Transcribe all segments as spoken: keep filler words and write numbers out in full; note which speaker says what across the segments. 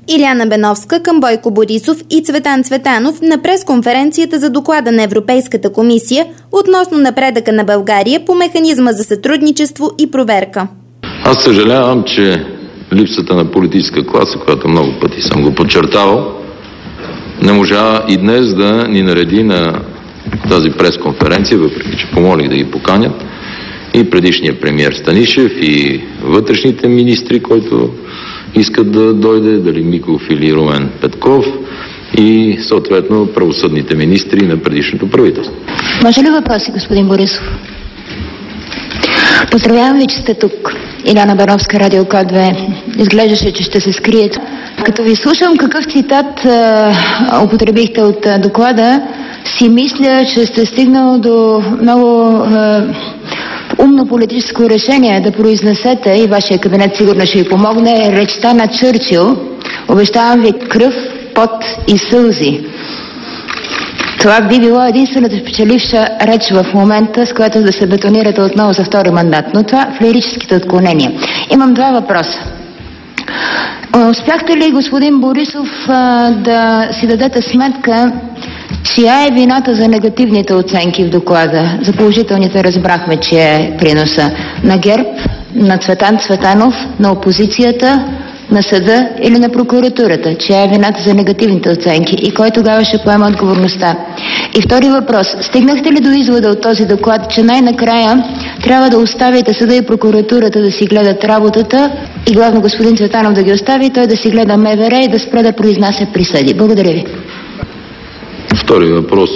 Speaker 1: Илияна Беновска към Бойко Борисов и Цветан Цветанов на пресконференцията за доклада на Европейската комисия относно напредъка на България по механизма за сътрудничество и проверка.
Speaker 2: Аз съжалявам, че липсата на политическа класа, която много пъти съм го подчертавал, не можа и днес да ни нареди на тази пресконференция, въпреки че помолих да ги поканят и предишния премиер Станишев, и вътрешните министри, който искат да дойде, дали Миков или Румен Петков, и съответно правосъдните министри на предишното правителство.
Speaker 3: Може ли въпроси, господин Борисов? Поздравявам ви, че сте тук. Илияна Беновска, Радио К две. Изглеждаше, че ще се скриете. Като ви слушам какъв цитат а, употребихте от а, доклада, си мисля, че сте стигнал до много а, умно политическо решение да произнесете, и вашия кабинет сигурно ще ви помогне, речта на Чърчил. Обещавам ви кръв, пот и сълзи. Това би било единствената впечатливша реч в момента, с която да се бетонирате отново за втори мандат. Но това в лирическите отклонения. Имам два въпроса. Успяхте ли, господин Борисов, да си дадете сметка, чия е вината за негативните оценки в доклада? За положителните разбрахме, че е приноса на ГЕРБ, на Цветан Цветанов, на опозицията, на съда или на прокуратурата? Чия е вината за негативните оценки и кой тогава ще поема отговорността? И втори въпрос. Стигнахте ли до извода от този доклад, че най-накрая трябва да оставите съда и прокуратурата да си гледат работата и главно господин Цветанов да ги остави, той да си гледа МВР и да спре да произнася присъди? Благодаря ви.
Speaker 2: Втори въпрос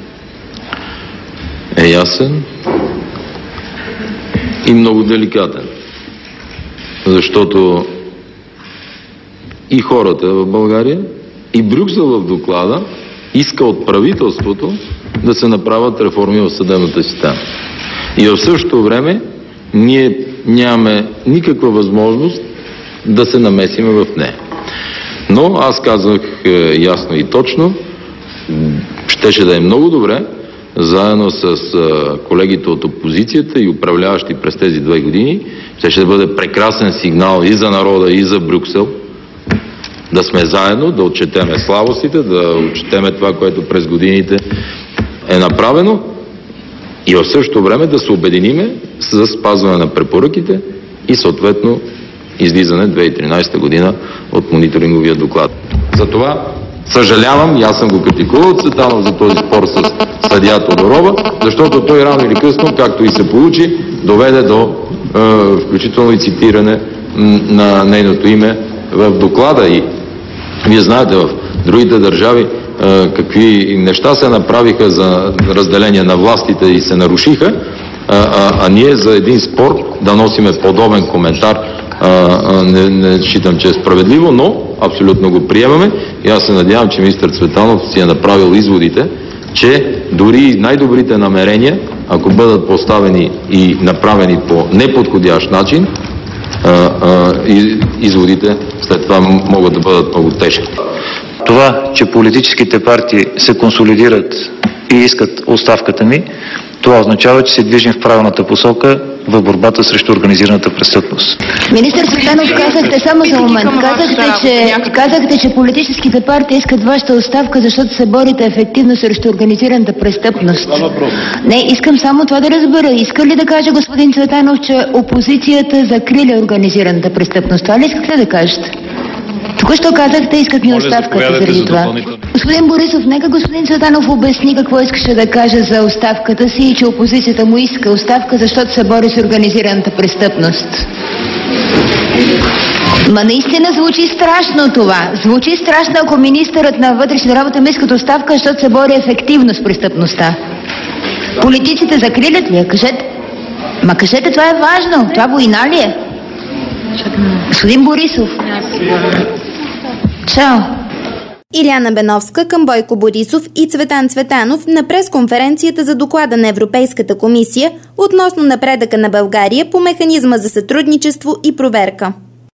Speaker 2: е ясен и много деликатен, защото и хората в България, и Брюксел в доклада иска от правителството да се направят реформи в съдебната система. И в същото време ние нямаме никаква възможност да се намесим в нея. Но аз казах ясно и точно, щеше да е много добре, заедно с колегите от опозицията и управляващи през тези две години, щеше да бъде прекрасен сигнал и за народа, и за Брюксел, да сме заедно, да отчетеме слабостите, да отчетеме това, което през годините е направено, и в същото време да се обединиме за спазване на препоръките и съответно излизане две хиляди и тринадесета година от мониторинговия доклад. Затова съжалявам, и аз съм го критикувал Цветанов за този спор с съдия Тодорова, защото той рано или късно, както и се получи, доведе до е, включително и цитиране на нейното име в доклада. И вие знаете, в другите държави е, какви неща се направиха за разделение на властите и се нарушиха, а, а, а ние за един спор да носиме подобен коментар, а, а, не, не считам, че е справедливо, но абсолютно го приемаме и аз се надявам, че министър Цветанов си е направил изводите, че дори най-добрите намерения, ако бъдат поставени и направени по неподходящ начин, а, а, и, изводите след това могат да бъдат много тежки.
Speaker 4: Това, че политическите партии се консолидират и искат оставката ми, това означава, че се движим в правилната посока в борбата срещу организираната престъпност.
Speaker 3: Министър Цветанов, казахте само за момент, казахте че, казахте, че политическите партии искат вашата оставка, защото се борите ефективно срещу организираната престъпност. Не, искам само това да разбера. Иска ли да каже господин Цветанов, че опозицията закриля организираната престъпност? Това ли искате да кажете? Току-що казахте, искат ми оставката заради това. Господин Борисов, нека господин Цветанов обясни какво искаше да каже за оставката си и че опозицията му иска оставка, защото се бори с организираната престъпност. Ма наистина звучи страшно това. Звучи страшно, ако министърът на вътрешните работи ми искат оставка, защото се бори ефективно с престъпността. Политиците закрилят ли я? Кажете. Ма кажете, това е важно. Това война ли е? Господин Борисов. Чао.
Speaker 1: Илияна Беновска към Бойко Борисов и Цветан Цветанов на пресконференцията за доклада на Европейската комисия относно напредъка на България по механизма за сътрудничество и проверка.